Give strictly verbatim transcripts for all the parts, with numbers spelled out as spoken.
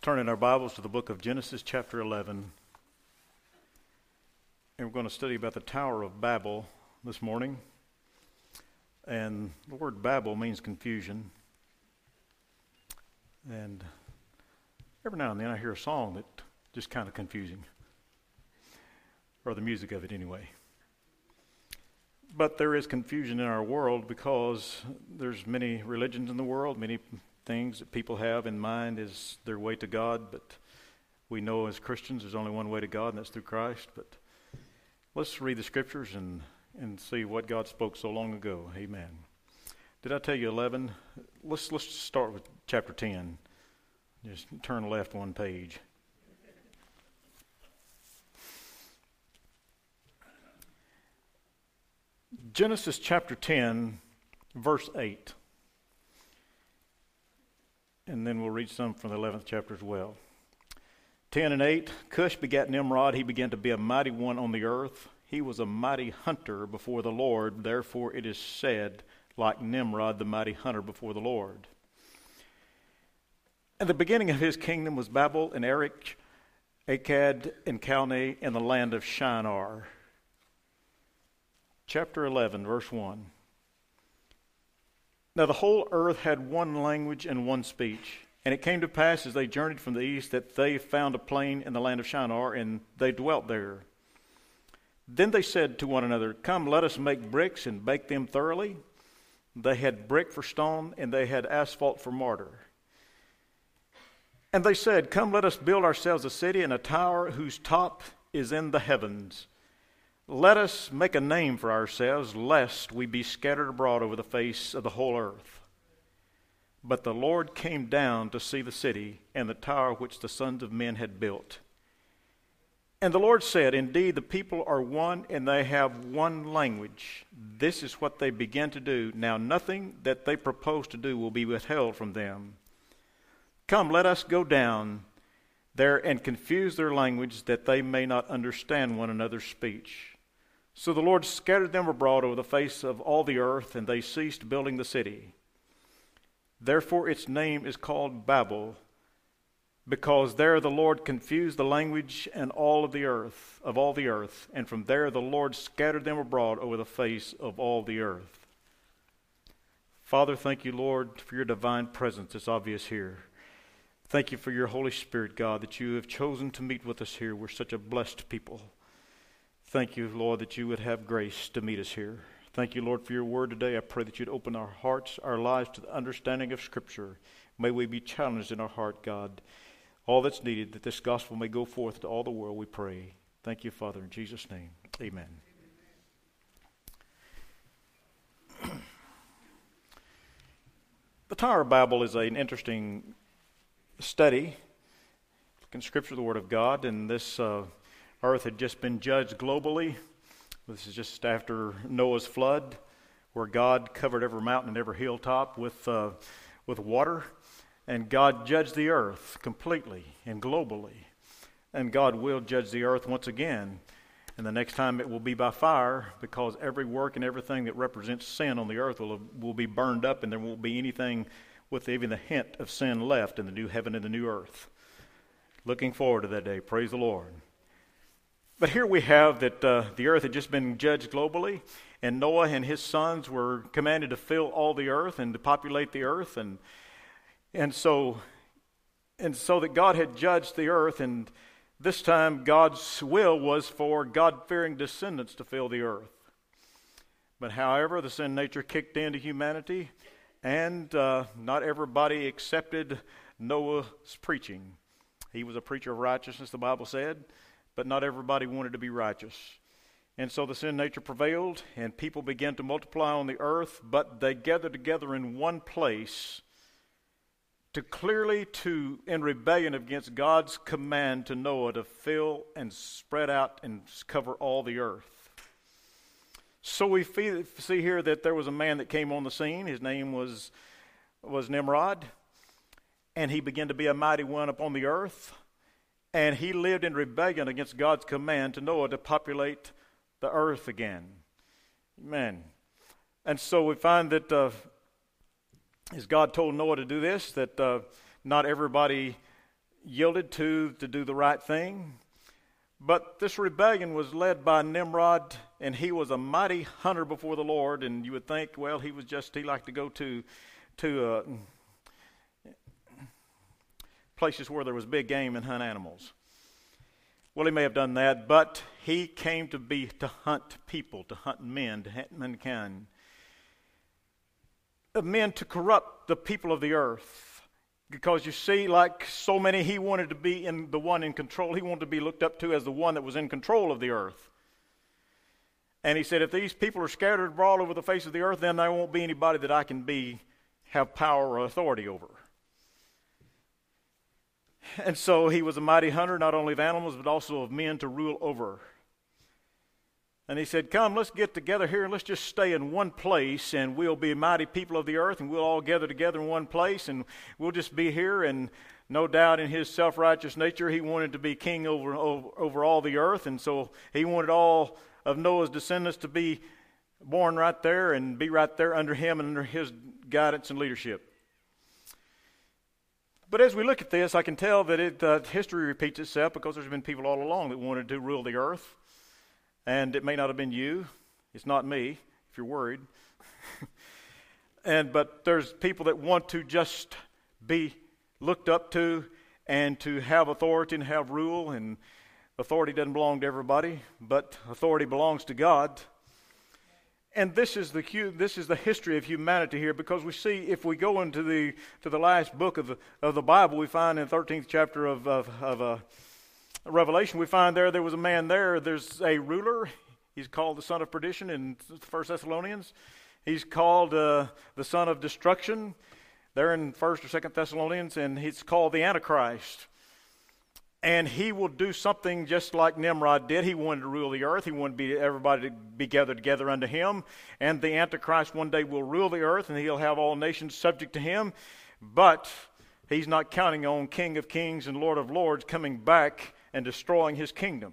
turn in our Bibles to the book of Genesis chapter eleven. And we're going to study about the Tower of Babel this morning. And the word Babel means confusion. And every now and then I hear a song that just kind of confusing. Or the music of it anyway. But there is confusion in our world because there's many religions in the world, many things that people have in mind as their way to God, but we know as Christians there's only one way to God, and that's through Christ. But let's read the scriptures and, and see what God spoke so long ago. Amen. Did I tell you eleven? Let's let's start with chapter ten. Just turn left one page. Genesis chapter ten, verse eight. And then we'll read some from the eleventh chapter as well. ten and eight, Cush begat Nimrod. He began to be a mighty one on the earth. He was a mighty hunter before the Lord. Therefore it is said, like Nimrod, the mighty hunter before the Lord. And the beginning of his kingdom was Babel and Erech, Akkad and Calneh in the land of Shinar. Chapter eleven, verse one. Now the whole earth had one language and one speech. And it came to pass as they journeyed from the east that they found a plain in the land of Shinar, and they dwelt there. Then they said to one another, Come, let us make bricks and bake them thoroughly. They had brick for stone, and they had asphalt for mortar. And they said, Come, let us build ourselves a city and a tower whose top is in the heavens. Let us make a name for ourselves, lest we be scattered abroad over the face of the whole earth. But the Lord came down to see the city and the tower which the sons of men had built. And the Lord said, Indeed, the people are one, and they have one language. This is what they began to do. Now nothing that they propose to do will be withheld from them. Come, let us go down there and confuse their language, that they may not understand one another's speech. So the Lord scattered them abroad over the face of all the earth, and they ceased building the city. Therefore its name is called Babel, because there the Lord confused the language and all of the earth, of all the earth, and from there the Lord scattered them abroad over the face of all the earth. Father, thank you, Lord, for your divine presence that's obvious here. Thank you for your Holy Spirit, God, that you have chosen to meet with us here. We're such a blessed people. Thank you, Lord, that you would have grace to meet us here. Thank you, Lord, for your word today. I pray that you'd open our hearts, our lives to the understanding of Scripture. May we be challenged in our heart, God. All that's needed, that this gospel may go forth to all the world, we pray. Thank you, Father, in Jesus' name. Amen. The Tower of Babel is an interesting study in Scripture, the Word of God, and this uh, earth had just been judged globally. This is just after Noah's flood, where God covered every mountain and every hilltop with uh, with water, and God judged the earth completely and globally. And God will judge the earth once again, and the next time it will be by fire, because every work and everything that represents sin on the earth will will be burned up, and there won't be anything with even the hint of sin left in the new heaven and the new earth. Looking forward to that day. Praise the Lord. But here we have that uh, the earth had just been judged globally, and Noah and his sons were commanded to fill all the earth and to populate the earth, and and so and so that God had judged the earth, and this time God's will was for God-fearing descendants to fill the earth. But however, the sin nature kicked into humanity, and uh, not everybody accepted Noah's preaching. He was a preacher of righteousness, the Bible said, but not everybody wanted to be righteous. And so the sin nature prevailed, and people began to multiply on the earth, but they gathered together in one place to clearly to, in rebellion against God's command to Noah to fill and spread out and cover all the earth. So we see here that there was a man that came on the scene. His name was, was Nimrod, and he began to be a mighty one upon the earth. And he lived in rebellion against God's command to Noah to populate the earth again. Amen. And so we find that uh, as God told Noah to do this, that uh, not everybody yielded to to do the right thing. But this rebellion was led by Nimrod, and he was a mighty hunter before the Lord. And you would think, well, he was just, he liked to go to, to uh, places where there was big game and hunt animals. Well, he may have done that, but he came to be to hunt people, to hunt men, to hunt mankind. Of men to corrupt the people of the earth. Because you see, like so many, he wanted to be in the one in control. He wanted to be looked up to as the one that was in control of the earth. And he said, if these people are scattered abroad over the face of the earth, then there won't be anybody that I can be, have power or authority over. And so he was a mighty hunter, not only of animals, but also of men to rule over. And he said, come, let's get together here and let's just stay in one place and we'll be mighty people of the earth and we'll all gather together in one place and we'll just be here. And no doubt in his self-righteous nature, he wanted to be king over, over, over all the earth. And so he wanted all of Noah's descendants to be born right there and be right there under him and under his guidance and leadership. But as we look at this, I can tell that it, uh, history repeats itself because there's been people all along that wanted to rule the earth. And it may not have been you. It's not me, if you're worried. and But there's people that want to just be looked up to and to have authority and have rule. And authority doesn't belong to everybody, but authority belongs to God. And this is the this is the history of humanity here, because we see, if we go into the to the last book of the of the Bible, we find in the thirteenth chapter of of, of uh, Revelation, we find there there was a man there. There's a ruler. He's called the son of perdition in First Thessalonians. He's called uh, the son of destruction there in First or Second Thessalonians, and he's called the Antichrist. And he will do something just like Nimrod did. He wanted to rule the earth. He wanted to be, everybody to be gathered together unto him. And the Antichrist one day will rule the earth, and he'll have all nations subject to him. But he's not counting on King of Kings and Lord of Lords coming back and destroying his kingdom.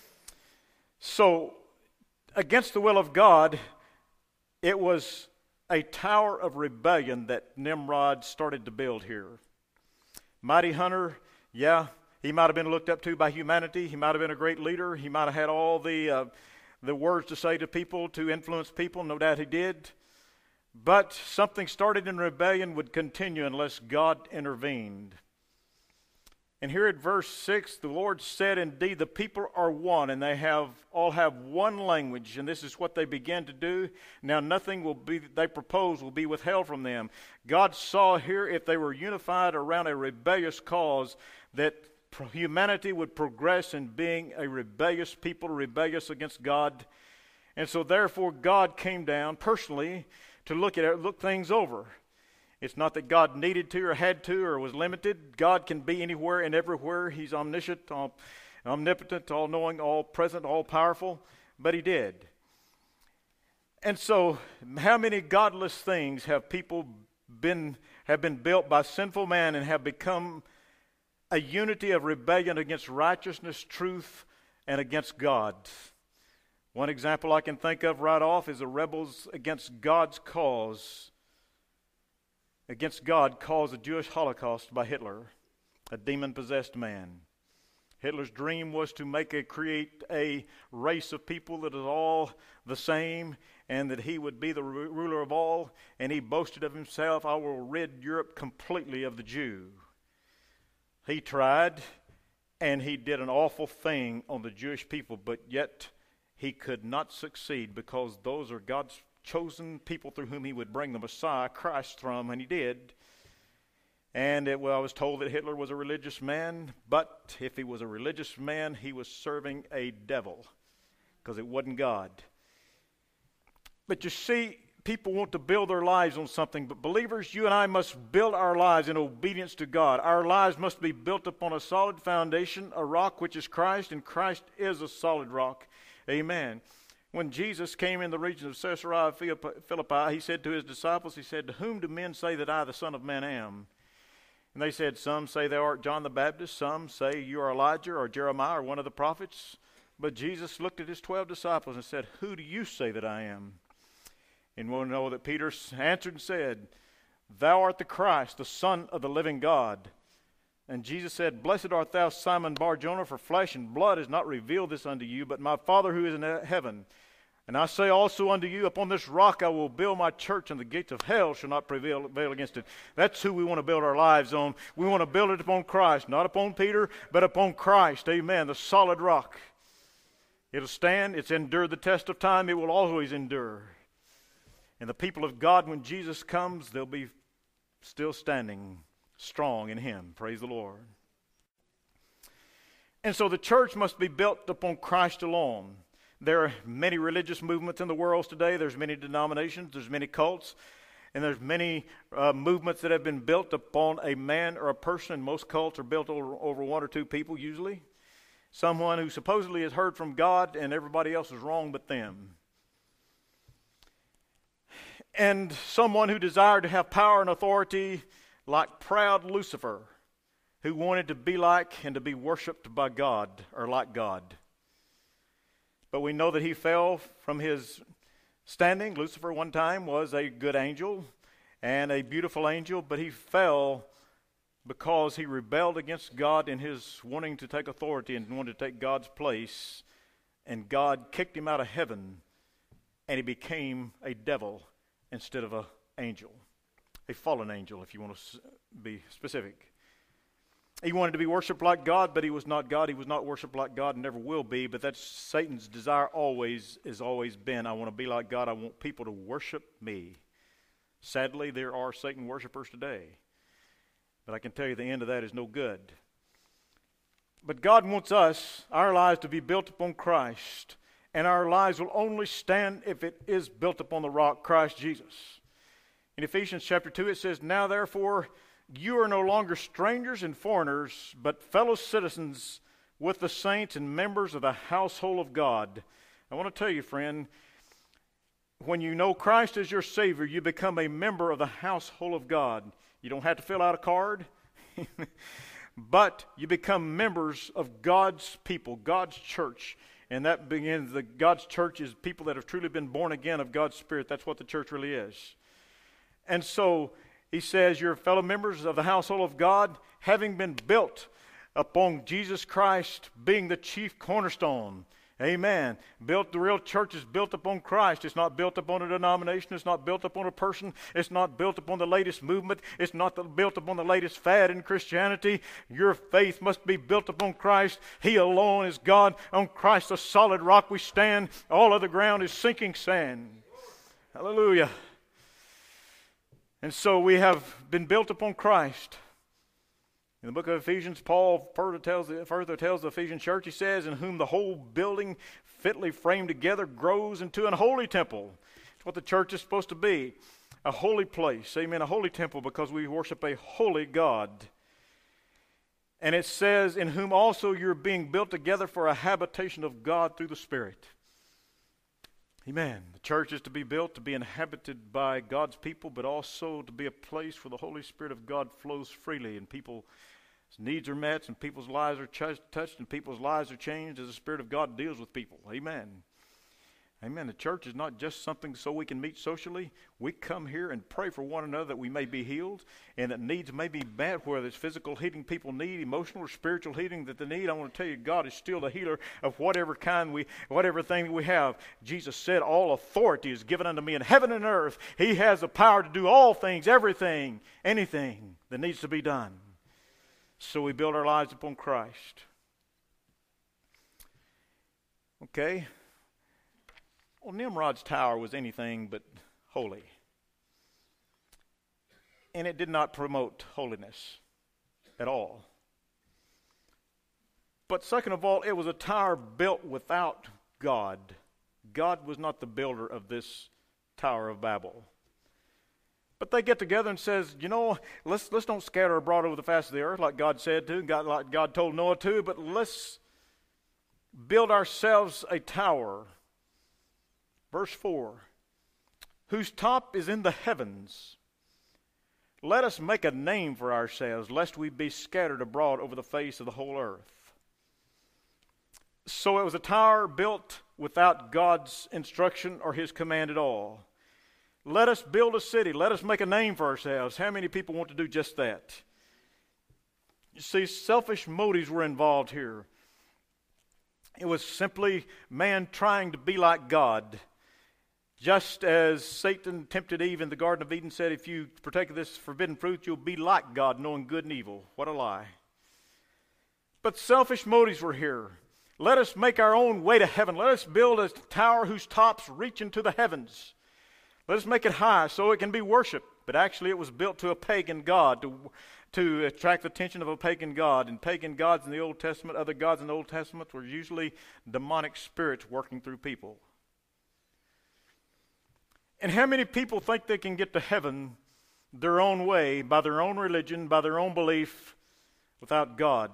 So, against the will of God, it was a tower of rebellion that Nimrod started to build here. Mighty hunter, yeah, he might have been looked up to by humanity. He might have been a great leader. He might have had all the uh, the words to say to people, to influence people. No doubt he did. But something started in rebellion would continue unless God intervened. And here at verse six, the Lord said, indeed, the people are one, and they have all have one language, and this is what they began to do. Now nothing will be they propose will be withheld from them. God saw here, if they were unified around a rebellious cause, that humanity would progress in being a rebellious people, rebellious against God. And so therefore God came down personally to look at it, look things over. It's not that God needed to or had to or was limited. God can be anywhere and everywhere. He's omniscient, omnipotent, all-knowing, all-present, all-powerful. But he did. And so how many godless things have people been, have been built by sinful man and have become a unity of rebellion against righteousness, truth, and against God? One example I can think of right off is the rebels against God's cause. Against God caused the Jewish Holocaust by Hitler, a demon-possessed man. Hitler's dream was to make a create a race of people that is all the same, and that he would be the ruler of all. And he boasted of himself, I will rid Europe completely of the Jew. He tried, and he did an awful thing on the Jewish people, but yet he could not succeed, because those are God's chosen people through whom he would bring the Messiah, Christ, from, and he did. And it, well, I was told that Hitler was a religious man, but if he was a religious man, he was serving a devil, because it wasn't God. But you see, people want to build their lives on something, but believers, you and I must build our lives in obedience to God. Our lives must be built upon a solid foundation, a rock which is Christ, and Christ is a solid rock. Amen. When Jesus came in the region of Caesarea Philippi, he said to his disciples, he said, to whom do men say that I, the Son of Man, am? And they said, some say thou art John the Baptist, some say you are Elijah or Jeremiah or one of the prophets. But Jesus looked at his twelve disciples and said, who do you say that I am? And we'll know that Peter answered and said, thou art the Christ, the Son of the living God. And Jesus said, Blessed art thou, Simon Bar-Jonah, for flesh and blood has not revealed this unto you, but my Father who is in heaven. And I say also unto you, upon this rock I will build my church, and the gates of hell shall not prevail, prevail against it. That's who we want to build our lives on. We want to build it upon Christ, not upon Peter, but upon Christ. Amen. The solid rock. It'll stand. It's endured the test of time. It will always endure. And the people of God, when Jesus comes, they'll be still standing strong in Him. Praise the Lord. And so the church must be built upon Christ alone. There are many religious movements in the world today. There's many denominations. There's many cults. And there's many uh, movements that have been built upon a man or a person. And most cults are built over, over one or two people usually. Someone who supposedly has heard from God and everybody else is wrong but them. And someone who desired to have power and authority like proud Lucifer, who wanted to be like and to be worshipped by God or like God. But we know that he fell from his standing. Lucifer one time was a good angel and a beautiful angel, but he fell because he rebelled against God in his wanting to take authority and wanted to take God's place. And God kicked him out of heaven, and he became a devil instead of an angel. A fallen angel, if you want to be specific. He wanted to be worshipped like God, but he was not God. He was not worshipped like God and never will be. But that's Satan's desire always, has always been. I want to be like God. I want people to worship me. Sadly, there are Satan worshipers today. But I can tell you the end of that is no good. But God wants us, our lives, to be built upon Christ. And our lives will only stand if it is built upon the rock, Christ Jesus. In Ephesians chapter two, it says, Now therefore, you are no longer strangers and foreigners, but fellow citizens with the saints and members of the household of God. I want to tell you, friend, when you know Christ as your Savior, you become a member of the household of God. You don't have to fill out a card, but you become members of God's people, God's church. And that begins, the God's church is people that have truly been born again of God's Spirit. That's what the church really is. And so he says, you're fellow members of the household of God, having been built upon Jesus Christ being the chief cornerstone. Amen. Built, the real church is built upon Christ. It's not built upon a denomination. It's not built upon a person. It's not built upon the latest movement. It's not the, built upon the latest fad in Christianity. Your faith must be built upon Christ. He alone is God. On Christ, the solid rock we stand. All other ground is sinking sand. Hallelujah. And so we have been built upon Christ. In the book of Ephesians, Paul further tells, further tells the Ephesian church, he says, in whom the whole building fitly framed together grows into an holy temple. It's what the church is supposed to be. A holy place. Amen. A holy temple, because we worship a holy God. And it says, in whom also you're being built together for a habitation of God through the Spirit. Amen. The church is to be built to be inhabited by God's people, but also to be a place where the Holy Spirit of God flows freely and people's needs are met and people's lives are ch- touched and people's lives are changed as the Spirit of God deals with people. Amen. Amen. The church is not just something so we can meet socially. We come here and pray for one another that we may be healed and that needs may be met, whether it's physical healing people need, emotional or spiritual healing that they need. I want to tell you, God is still the healer of whatever kind we, whatever thing we have. Jesus said, all authority is given unto me in heaven and earth. He has the power to do all things, everything, anything that needs to be done. So we build our lives upon Christ. Okay. Well, Nimrod's tower was anything but holy. And it did not promote holiness at all. But second of all, it was a tower built without God. God was not the builder of this Tower of Babel. But they get together and says, you know, let's let's don't scatter abroad over the face of the earth like God said to, God, like God told Noah to, but let's build ourselves a tower. Verse four, whose top is in the heavens. Let us make a name for ourselves, lest we be scattered abroad over the face of the whole earth. So it was a tower built without God's instruction or His command at all. Let us build a city. Let us make a name for ourselves. How many people want to do just that? You see, selfish motives were involved here. It was simply man trying to be like God. Just as Satan tempted Eve in the Garden of Eden, said, if you partake of this forbidden fruit, you'll be like God, knowing good and evil. What a lie. But selfish motives were here. Let us make our own way to heaven. Let us build a tower whose tops reach into the heavens. Let us make it high so it can be worshipped. But actually it was built to a pagan god, to, to attract the attention of a pagan god. And pagan gods in the Old Testament, other gods in the Old Testament, were usually demonic spirits working through people. And how many people think they can get to heaven their own way, by their own religion, by their own belief, without God?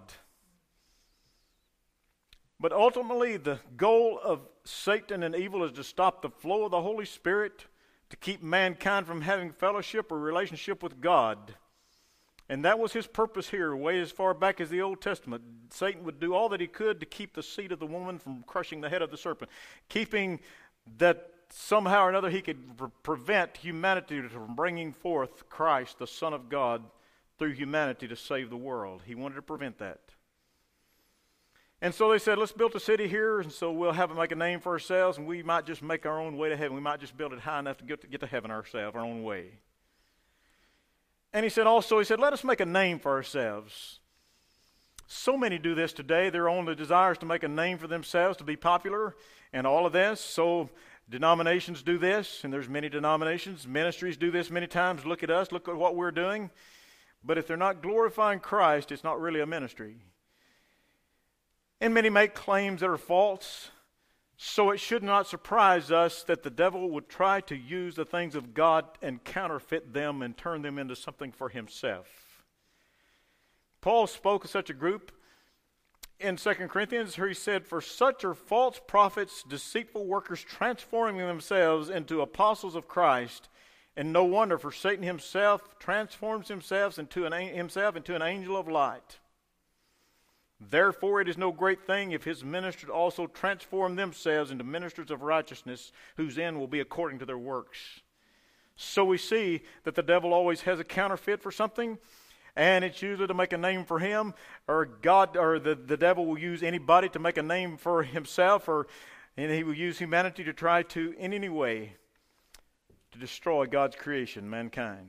But ultimately, the goal of Satan and evil is to stop the flow of the Holy Spirit, to keep mankind from having fellowship or relationship with God. And that was his purpose here, way as far back as the Old Testament. Satan would do all that he could to keep the seed of the woman from crushing the head of the serpent, keeping that somehow or another he could pre- prevent humanity from bringing forth Christ, the Son of God, through humanity to save the world. He wanted to prevent that. And so they said, let's build a city here, and so we'll have it make a name for ourselves, and we might just make our own way to heaven. We might just build it high enough to get to, get to heaven ourselves, our own way. And he said also, he said, let us make a name for ourselves. So many do this today. Their own desires to make a name for themselves, to be popular, and all of this. So denominations do this, and there's many denominations. Ministries do this many times. Look at us, look at what we're doing. But if they're not glorifying Christ, it's not really a ministry. And many make claims that are false, so it should not surprise us that the devil would try to use the things of God and counterfeit them and turn them into something for himself. Paul spoke of such a group in Second Corinthians, where he said, for such are false prophets, deceitful workers, transforming themselves into apostles of Christ. And no wonder, for Satan himself transforms himself into an, himself into an angel of light. Therefore it is no great thing if his ministers also transform themselves into ministers of righteousness, whose end will be according to their works. So we see that the devil always has a counterfeit for something, and it's usually to make a name for him, or God, or the, the devil will use anybody to make a name for himself, or and he will use humanity to try to, in any way, to destroy God's creation, mankind.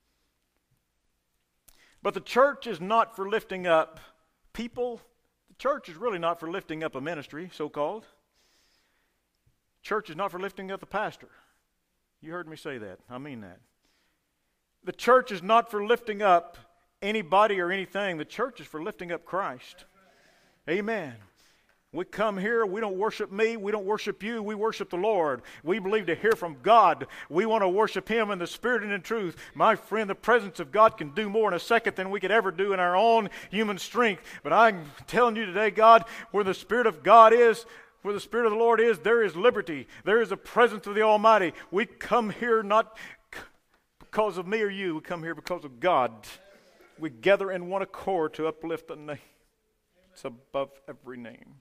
But the church is not for lifting up people. The church is really not for lifting up a ministry, so-called. Church is not for lifting up the pastor. You heard me say that. I mean that. The church is not for lifting up anybody or anything. The church is for lifting up Christ. Amen. We come here, we don't worship me, we don't worship you, we worship the Lord. We believe to hear from God. We want to worship Him in the Spirit and in truth. My friend, the presence of God can do more in a second than we could ever do in our own human strength. But I'm telling you today, God, where the Spirit of God is, where the Spirit of the Lord is, there is liberty. There is the presence of the Almighty. We come here not because of me or you, we come here because of God. We gather in one accord to uplift the name. It's above every name.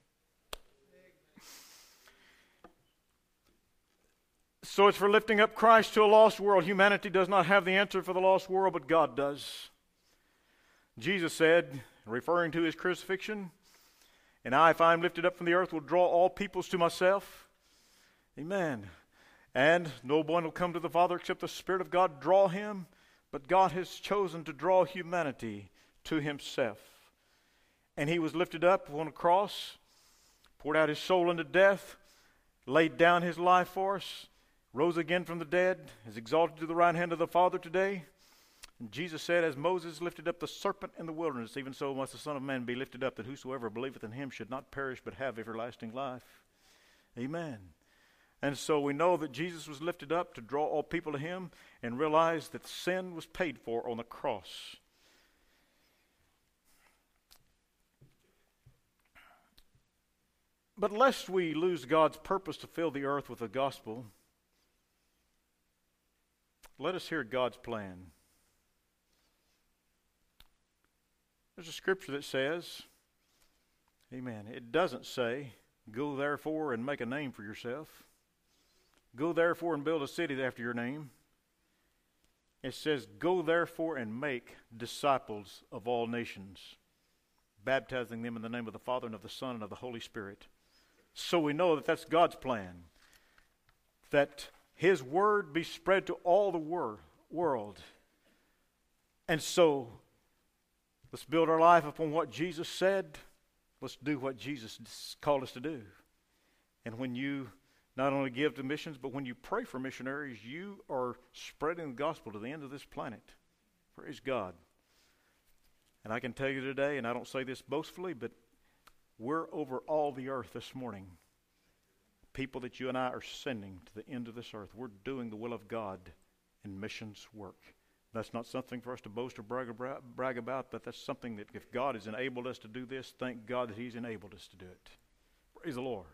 So it's for lifting up Christ to a lost world. Humanity does not have the answer for the lost world, but God does. Jesus said, referring to his crucifixion, and I, if I am lifted up from the earth, will draw all peoples to myself. Amen. And no one will come to the Father except the Spirit of God draw him. But God has chosen to draw humanity to himself. And he was lifted up on a cross, poured out his soul unto death, laid down his life for us, rose again from the dead, is exalted to the right hand of the Father today. And Jesus said, as Moses lifted up the serpent in the wilderness, even so must the Son of Man be lifted up, that whosoever believeth in him should not perish but have everlasting life. Amen. And so we know that Jesus was lifted up to draw all people to him, and realize that sin was paid for on the cross. But lest we lose God's purpose to fill the earth with the gospel, let us hear God's plan. There's a scripture that says, amen, it doesn't say, go therefore and make a name for yourself. Go therefore and build a city after your name. It says, go therefore and make disciples of all nations. baptizing them in the name of the Father and of the Son and of the Holy Spirit. So we know that that's God's plan, that His word be spread to all the wor- world. And so, let's build our life upon what Jesus said. Let's do what Jesus called us to do. And when you not only give to missions, but when you pray for missionaries, you are spreading the gospel to the end of this planet. Praise God. And I can tell you today, and I don't say this boastfully, but we're over all the earth this morning. People that you and I are sending to the end of this earth. We're doing the will of God in missions work. That's not something for us to boast or brag about, brag about, but that's something that if God has enabled us to do this, thank God that He's enabled us to do it. Praise the Lord.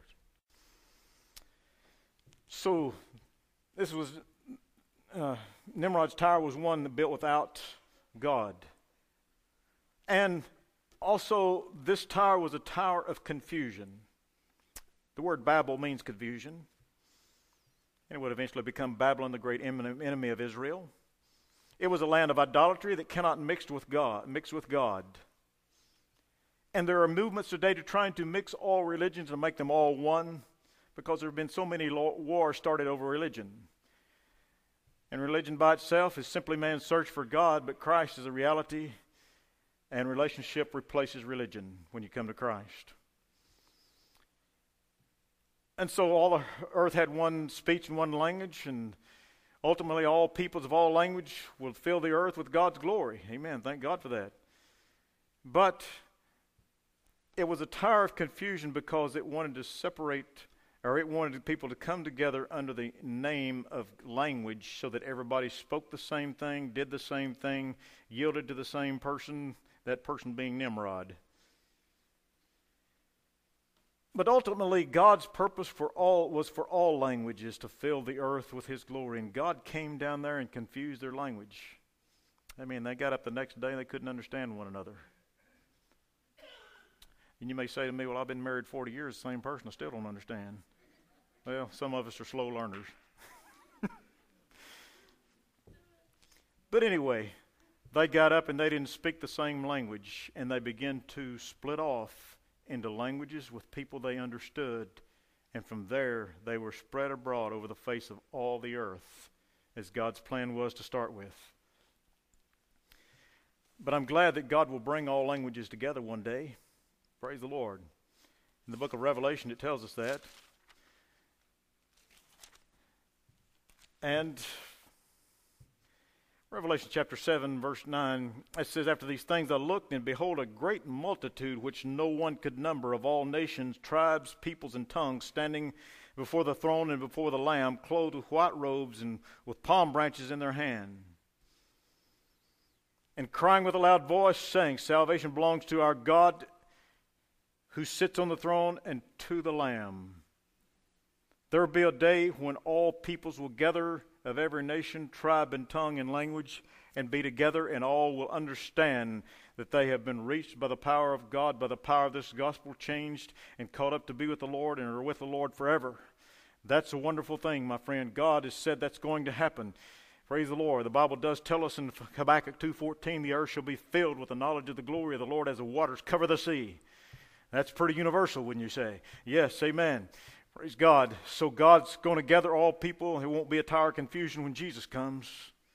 So, this was, uh, Nimrod's tower was one built without God. And also, this tower was a tower of confusion. The word Babel means confusion. And it would eventually become Babylon, the great enemy of Israel. It was a land of idolatry that cannot mix with God, mix with God. And there are movements today to trying to mix all religions and make them all one, because there have been so many wars started over religion. And religion by itself is simply man's search for God, but Christ is a reality, and relationship replaces religion when you come to Christ. And so all the earth had one speech and one language, and ultimately all peoples of all language will fill the earth with God's glory. Amen. Thank God for that. But it was a tower of confusion because it wanted to separate, or it wanted people to come together under the name of language so that everybody spoke the same thing, did the same thing, yielded to the same person, that person being Nimrod. But ultimately, God's purpose for all was for all languages to fill the earth with His glory. And God came down there and confused their language. I mean, they got up the next day and they couldn't understand one another. And you may say to me, well, I've been married forty years, the same person, I still don't understand. Well, some of us are slow learners. But anyway, they got up and they didn't speak the same language, and they began to split off into languages with people they understood, and from there they were spread abroad over the face of all the earth, as God's plan was to start with. But I'm glad that God will bring all languages together one day. Praise the Lord. In the book of Revelation it tells us that. And Revelation chapter seven, verse nine, it says, after these things I looked, and behold, a great multitude which no one could number, of all nations, tribes, peoples, and tongues, standing before the throne and before the Lamb, clothed with white robes and with palm branches in their hand, and crying with a loud voice, saying, salvation belongs to our God who sits on the throne and to the Lamb. There will be a day when all peoples will gather of every nation, tribe, and tongue and language, and be together, and all will understand that they have been reached by the power of God, by the power of this gospel, changed and caught up to be with the Lord, and are with the Lord forever. That's a wonderful thing, my friend. God has said that's going to happen. Praise the Lord. The Bible does tell us in Habakkuk two fourteen, the earth shall be filled with the knowledge of the glory of the Lord as the waters cover the sea. That's pretty universal, wouldn't you say? Yes, amen. Praise God. So God's going to gather all people. There won't be a tower of confusion when Jesus comes.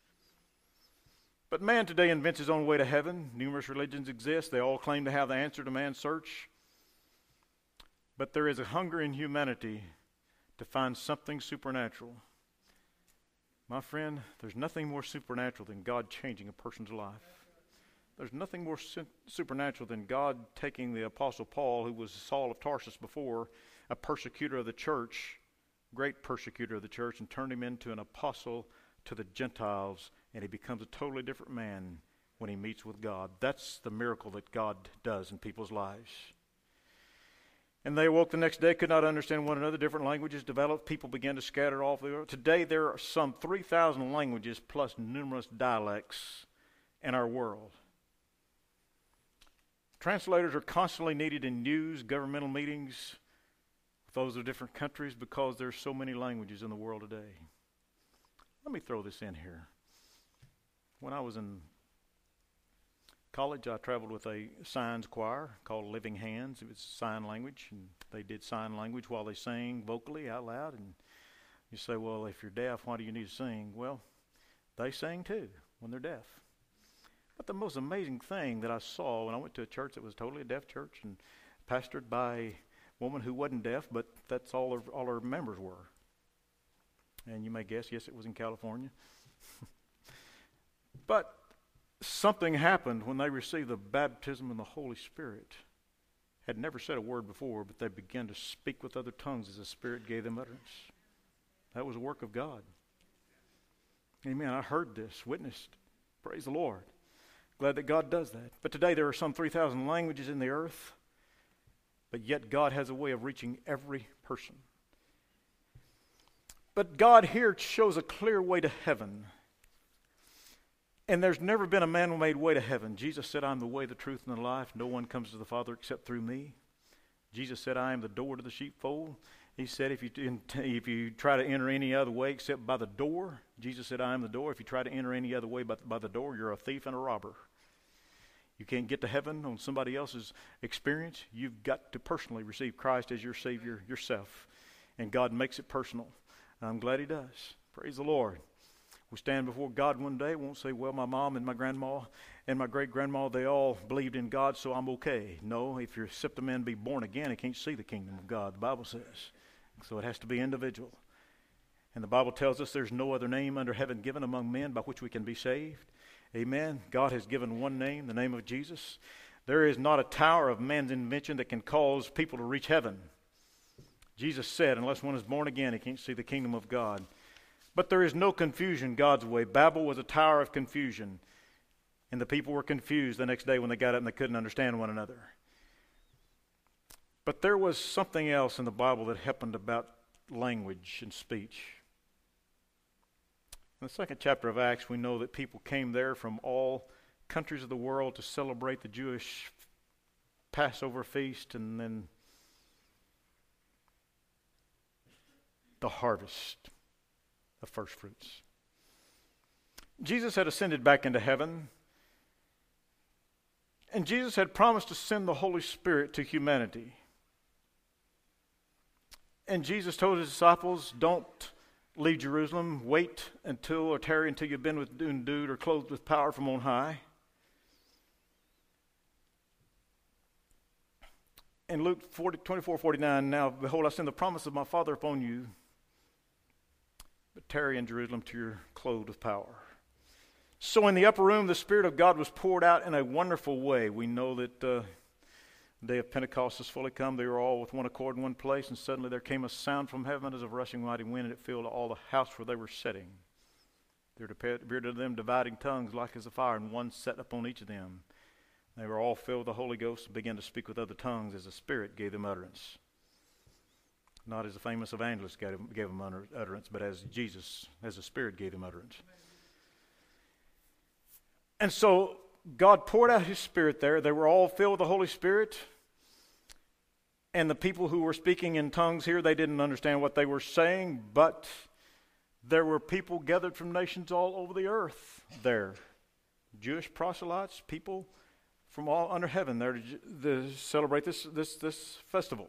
But man today invents his own way to heaven. Numerous religions exist. They all claim to have the answer to man's search. But there is a hunger in humanity to find something supernatural. My friend, there's nothing more supernatural than God changing a person's life. There's nothing more su- supernatural than God taking the Apostle Paul, who was Saul of Tarsus before, a persecutor of the church, great persecutor of the church, and turned him into an apostle to the Gentiles, and he becomes a totally different man when he meets with God. That's the miracle that God does in people's lives. And they awoke the next day, could not understand one another. Different languages developed. People began to scatter off the earth. Today there are some three thousand languages plus numerous dialects in our world. Translators are constantly needed in news, governmental meetings, with those of different countries, because there's so many languages in the world today. Let me throw this in here. When I was in college, I traveled with a signs choir called Living Hands. It was sign language, and they did sign language while they sang vocally out loud. And you say, well, if you're deaf, why do you need to sing? Well, they sing too when they're deaf. But the most amazing thing that I saw when I went to a church that was totally a deaf church and pastored by a woman who wasn't deaf, but that's all her, all her members were. And you may guess, yes, it was in California. But something happened when they received the baptism in the Holy Spirit. Had never said a word before, but they began to speak with other tongues as the Spirit gave them utterance. That was a work of God. Amen. I heard this, witnessed. Praise the Lord. Glad that God does that. But today there are some three thousand languages in the earth, but yet God has a way of reaching every person. But God here shows a clear way to heaven. And there's never been a man-made way to heaven. Jesus said, I'm the way, the truth, and the life. No one comes to the Father except through me. Jesus said, I am the door to the sheepfold. He said, if you if you try to enter any other way except by the door, Jesus said, I am the door. If you try to enter any other way but by the door, you're a thief and a robber. You can't get to heaven on somebody else's experience. You've got to personally receive Christ as your Savior yourself. And God makes it personal. And I'm glad He does. Praise the Lord. We stand before God one day, won't say, well, my mom and my grandma and my great-grandma, they all believed in God, so I'm okay. No, if you're except a man be born again, he can't see the kingdom of God, the Bible says. So it has to be individual. And the Bible tells us there's no other name under heaven given among men by which we can be saved. Amen. God has given one name, the name of Jesus. There is not a tower of man's invention that can cause people to reach heaven. Jesus said, unless one is born again, he can't see the kingdom of God. But there is no confusion God's way. Babel was a tower of confusion. And the people were confused the next day when they got up and they couldn't understand one another. But there was something else in the Bible that happened about language and speech. In the second chapter of Acts, we know that people came there from all countries of the world to celebrate the Jewish Passover feast and then the harvest of first fruits. Jesus had ascended back into heaven, and Jesus had promised to send the Holy Spirit to humanity. And Jesus told his disciples, don't leave Jerusalem, wait until or tarry until you've been with endued or clothed with power from on high. In Luke twenty-four forty-nine, now behold, I send the promise of my Father upon you, but tarry in Jerusalem till you're clothed with power. So in the upper room, the Spirit of God was poured out in a wonderful way. We know that uh, the day of Pentecost has fully come. They were all with one accord in one place, and suddenly there came a sound from heaven as of rushing mighty wind, and it filled all the house where they were sitting. There appeared to them dividing tongues like as a fire, and one sat upon each of them. They were all filled with the Holy Ghost and began to speak with other tongues as the Spirit gave them utterance. Not as the famous evangelist gave them, gave them utterance, but as Jesus, as the Spirit gave them utterance. And so God poured out His Spirit there. They were all filled with the Holy Spirit. And the people who were speaking in tongues here, they didn't understand what they were saying, but there were people gathered from nations all over the earth there. Jewish proselytes, people from all under heaven there to, to celebrate this, this, this festival.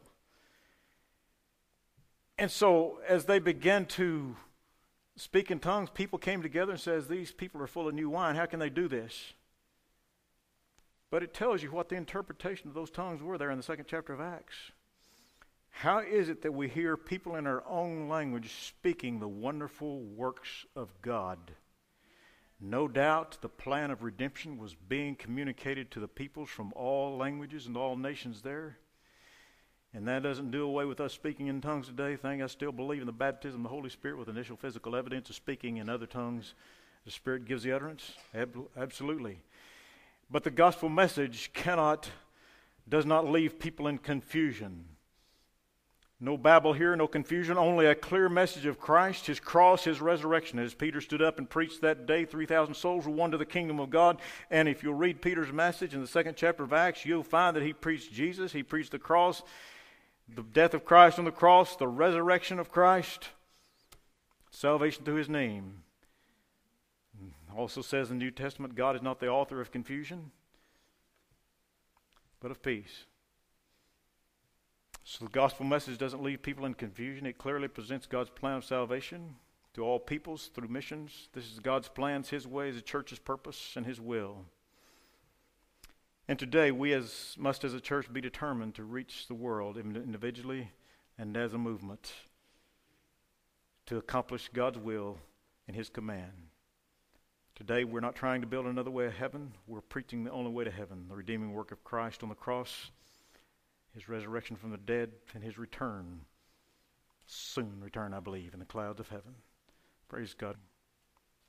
And so as they began to speak in tongues, people came together and says, these people are full of new wine. How can they do this? But it tells you what the interpretation of those tongues were there in the second chapter of Acts. How is it that we hear people in our own language speaking the wonderful works of God? No doubt the plan of redemption was being communicated to the peoples from all languages and all nations there. And that doesn't do away with us speaking in tongues today. Thing I still believe in the baptism of the Holy Spirit with initial physical evidence of speaking in other tongues. The Spirit gives the utterance. Ab- absolutely. But the gospel message cannot, does not leave people in confusion. No babble here, no confusion, only a clear message of Christ, His cross, His resurrection. As Peter stood up and preached that day, three thousand souls were won to the kingdom of God. And if you'll read Peter's message in the second chapter of Acts, you'll find that he preached Jesus, he preached the cross, the death of Christ on the cross, the resurrection of Christ, salvation through His name. Also says in the New Testament, God is not the author of confusion. but of peace. So the gospel message doesn't leave people in confusion. It clearly presents God's plan of salvation to all peoples through missions. This is God's plans, His ways, the church's purpose, and His will. And today we as must as a church be determined to reach the world individually and as a movement to accomplish God's will and His command. Today we're not trying to build another way of heaven. We're preaching the only way to heaven, the redeeming work of Christ on the cross, His resurrection from the dead, and His return, soon return, I believe, in the clouds of heaven. Praise God.